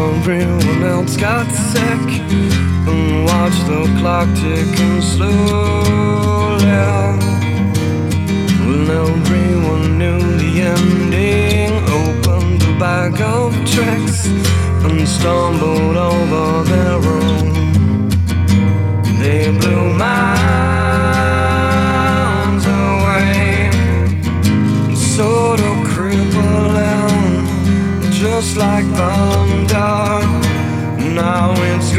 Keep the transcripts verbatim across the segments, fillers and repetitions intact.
everyone else got sick, and watched the clock ticking slowly. When everyone knew the ending, opened a bag of tricks and stumbled over their own. They blew minds away, sort of crippling, just like thunder. Now it's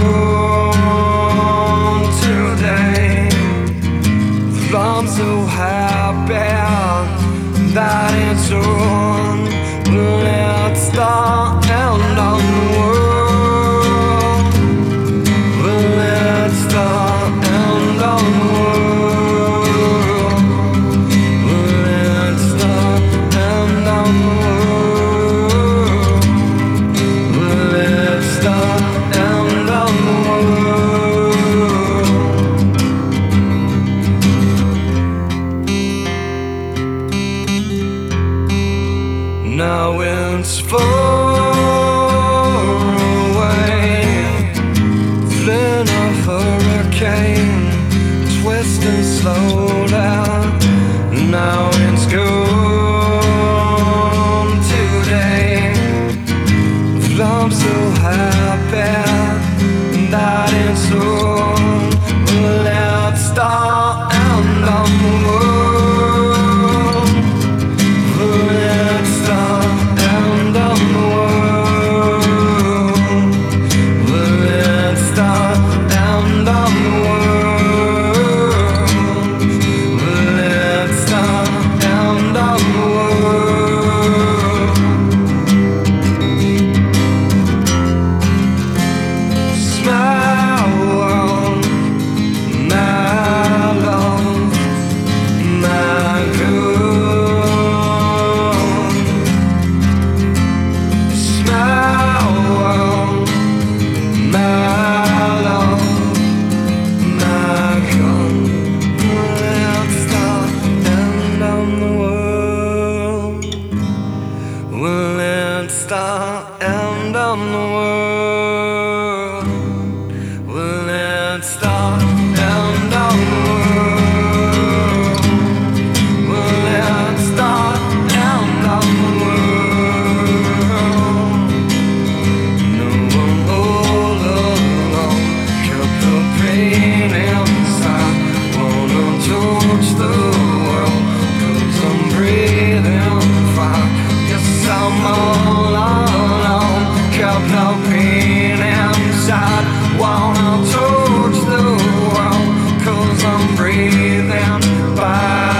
gone today. I'm so happy that it's on. Let's the end of the world. Let's the end of the world. Let's the end of the world. Let's the end of the world. Now it's far away, fleeing a hurricane, twisting slowly. Now it's gone today. I'm so happy that it's on. Let's the end of the world. Let's the end of the world. Let's the end of the world. Let's the end of the world. Smile, world, my love, my good. Smile, world, my love, my good. Let's the end of the world. Well, it's the end of the world. Well, it's the end of the world. Well, it's the end of the world. No one all alone kept the pain inside. Wanna torch the world, 'cause I'm breathing fire. Yes, I'm all alone, kept the pain inside. Wanna torch the world, 'cause I'm breathing fire.